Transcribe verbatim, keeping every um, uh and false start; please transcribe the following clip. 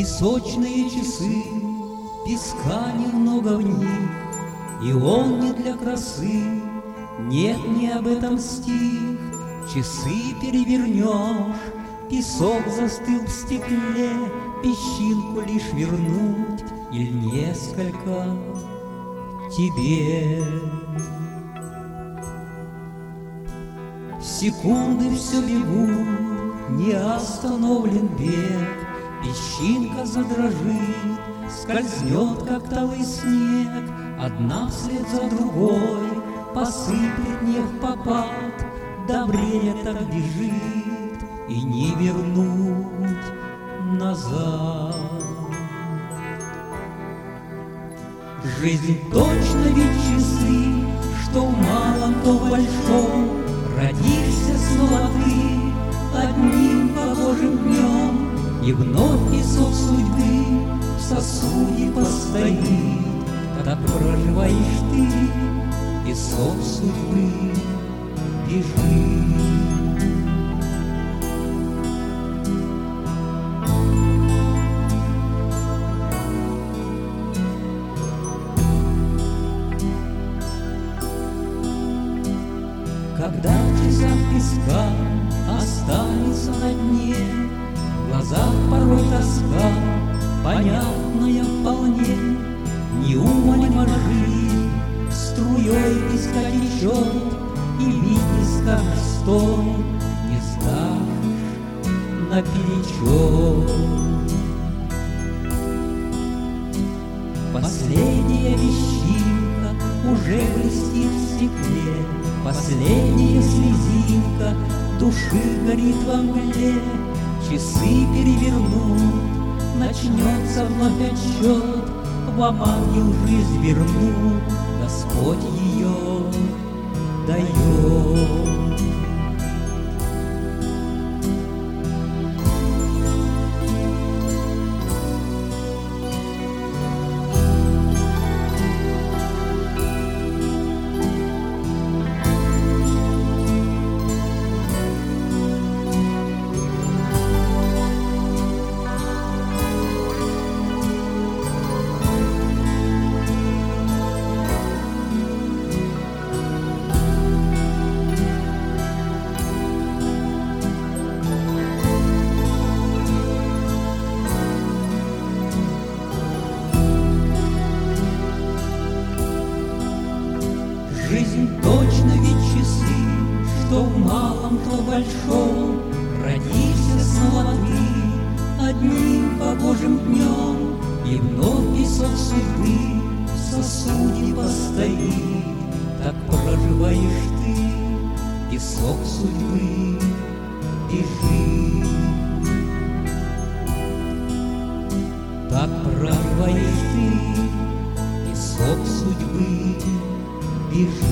Песочные часы, песка немного в них, и он не для красы, нет, не об этом стих. Часы перевернешь, песок застыл в стекле, песчинку лишь вернуть или несколько тебе. Секунды все бегут, не остановлен бег, песчинка задрожит, скользнет, как талый снег, одна вслед за другой посыплет не впопад, да время так бежит, и не вернуть назад. Жизнь точно ведь часы, что в малом, то в большом, родишься снова ты одним погожим днем, и вновь песок судьбы в сосуде постоит. Так проживаешь ты, песок судьбы бежит. Когда в часах песка останется на дне, в глазах порой тоска, понятная вполне, неумолимо жизнь струей песка течет, и бить не скажешь стой, не скажешь наперечет. Последняя вещинка уже блестит в стекле, последняя слезинка души горит во мгле. Часы перевернут, начнется вновь отсчет, в оманил жизнь вернут, Господь ее дает. Жизнь точно ведь часы, что в малом, то в большом, родишься снова ты одним погожим днем, и вновь песок судьбы в сосуде постоит. Так проживаешь ты, песок судьбы бежит. Так проживаешь ты, песок судьбы бежит.